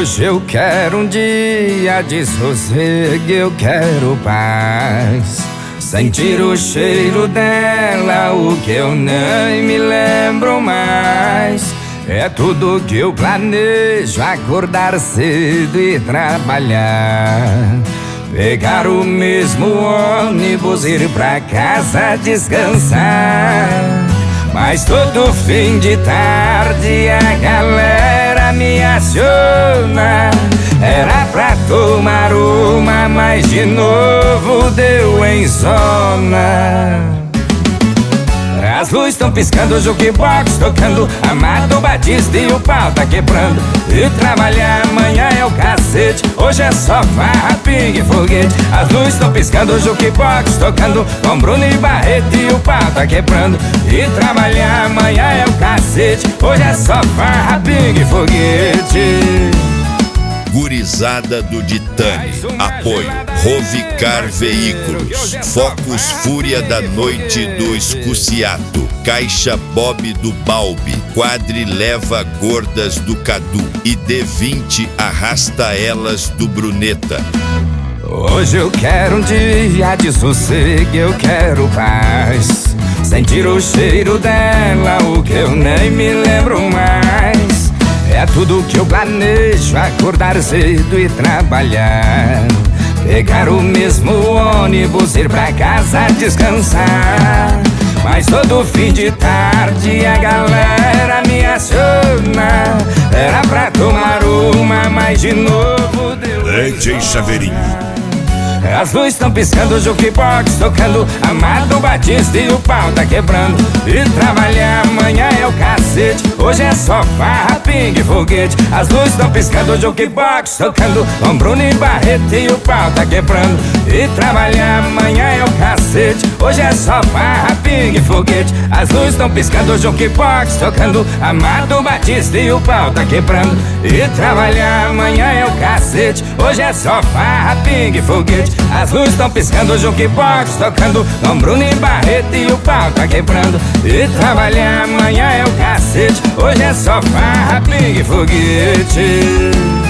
Hoje eu quero um dia de sossego, eu quero paz. Sentir o cheiro dela, o que eu nem me lembro mais. É tudo que eu planejo, acordar cedo e trabalhar. Pegar o mesmo ônibus, ir pra casa descansar. Mas todo fim de tarde a galera me aciona. Era pra tomar uma, mas de novo deu em zona. As luzes estão piscando, o jukebox tocando, Amado Batista e o pau tá quebrando. E trabalhar amanhã é o cacete, hoje é só farra, pingue e foguete. As luzes estão piscando, o jukebox tocando, com Bruno e Barreto e o pau tá quebrando. E trabalhar amanhã é o cacete, hoje é só farra, pingue e foguete. Gurizada do Ditane. Apoio Rovicar Veículos, Focus Fúria da Noite do Escuciato, Caixa Bob do Balbi, Quadri Leva Gordas do Cadu e D20 Arrasta Elas do Bruneta. Hoje eu quero um dia de sossego, eu quero paz. Sentir o cheiro dela, o que eu nem me lembro mais. É tudo que eu planejo, acordar cedo e trabalhar. Pegar o mesmo ônibus, ir pra casa descansar. Mas todo fim de tarde a galera me aciona. Era pra tomar uma, mas de novo deu. DJ Chaveirinho. As luzes estão piscando, o jukebox tocando, Amado Batista e o pau tá quebrando. E trabalhar amanhã é o cacete, hoje é só farra, pingue e foguete. As luzes estão piscando, o jukebox tocando, com Bruno e Barreto e o pau tá quebrando. E trabalhar amanhã é o cacete, hoje é só farra, pingue e foguete. As luzes estão piscando, o jukebox tocando, Amado Batista e o pau tá quebrando. E trabalhar amanhã é o cacete, hoje é só farra, pingue e foguete. As luzes estão piscando, o jukebox tocando, com Bruno e Barreto e o pau tá quebrando. E trabalhar amanhã é o cacete, hoje é só farra, pingue e foguete.